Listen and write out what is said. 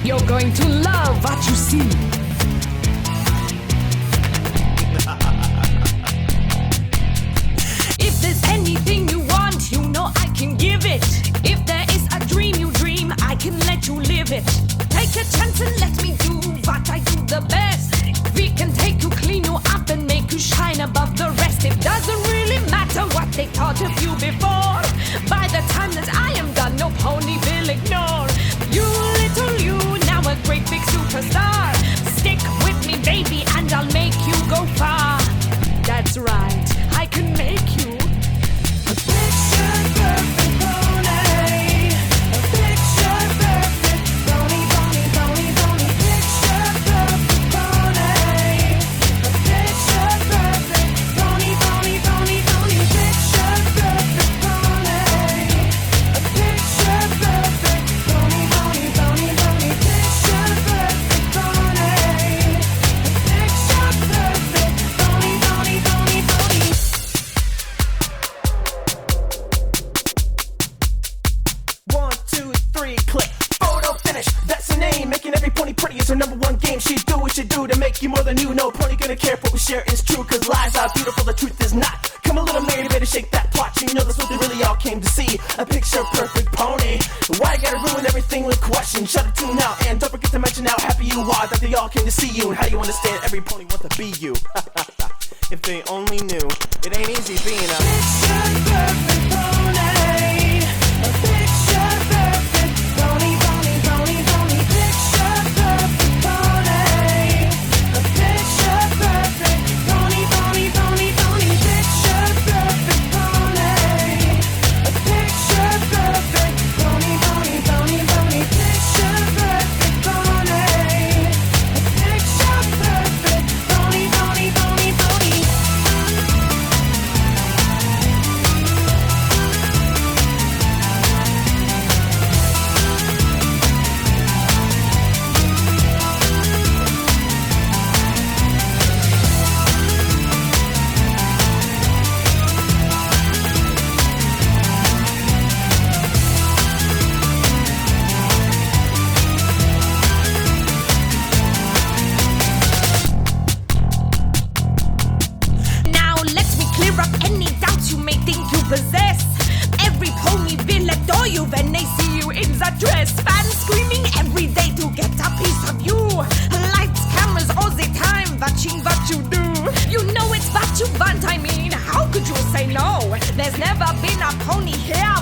You're going to love what you see. If there's anything you want, you know I can give it. If there is a dream you dream, I can let you live it. Take a chance and let me do what I do the best. We can take you, clean you up and make you shine above the rest. It doesn't really matter what they thought of you before. By the time that I am done, no pony will ignore. You little you, now a great big superstar. Stick with me, baby, and I'll make you go far. That's right, I can make you a picture perfect pony. A picture perfect pony, pony, pony, pony. Picture perfect pony. A picture perfect pony, pony, pony, pony. Picture perfect pony. A picture perfect pony, pony, pony, pony. Picture perfect pony. A picture perfect pony, pony, pony, pony. One, two, three, click. Photo finish, that's her name. Making every pony pretty is her number one game. She do what she do to make you more than you. No pony gonna care if what we share is true. Cause lies are beautiful, the truth is not. Come a little maid, better shake that plot. You know that's what they really all came to see. A picture perfect pony. Why you gotta ruin everything with questions? Shut it tune out and don't forget to mention how happy you are that they all came to see you. And how you understand every pony wants to be you. If they only knew, it ain't easy being a Picture perfect pony. A picture perfect pony, pony, pony, pony. Picture perfect pony. A picture perfect pony, pony, pony, pony. Picture perfect pony. A picture perfect pony, pony, pony, pony. Picture perfect pony. A picture perfect pony, pony, pony, pony. Now let me clear up any doubts you may think you possess. Every pony will adore you when they see you in that dress. Fans screaming every day to get a piece of you. Lights, cameras all the time watching what you do. You know it's what you want, I mean, how could you say no? There's never been a pony here